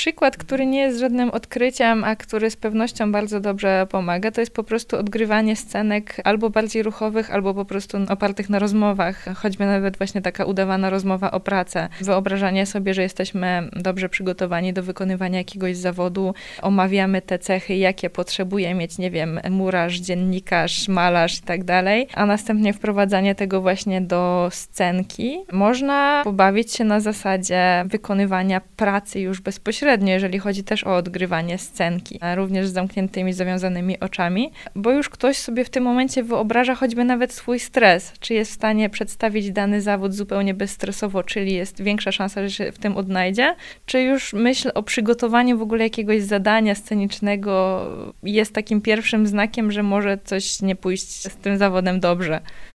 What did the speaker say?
przykład, który nie jest żadnym odkryciem, a który z pewnością bardzo dobrze pomaga, to jest po prostu odgrywanie scenek albo bardziej ruchowych, albo po prostu opartych na rozmowach, choćby nawet właśnie taka udawana rozmowa o pracę. Wyobrażanie sobie, że jesteśmy dobrze przygotowani do wykonywania jakiegoś zawodu, omawiamy te cechy, jakie potrzebuje mieć, nie wiem, murarz, dziennikarz, malarz i tak dalej, a następnie wprowadzanie tego właśnie do scenki. Można pobawić się na zasadzie wykonywania pracy już bezpośrednio, jeżeli chodzi też o odgrywanie scenki, również z zamkniętymi, zawiązanymi oczami, bo już ktoś sobie w tym momencie wyobraża choćby nawet swój stres, czy jest w stanie przedstawić dany zawód zupełnie bezstresowo, czyli jest większa szansa, że się w tym odnajdzie, czy już myśl o przygotowaniu w ogóle jakiegoś zadania scenicznego jest takim pierwszym znakiem, że może coś nie pójść z tym zawodem dobrze.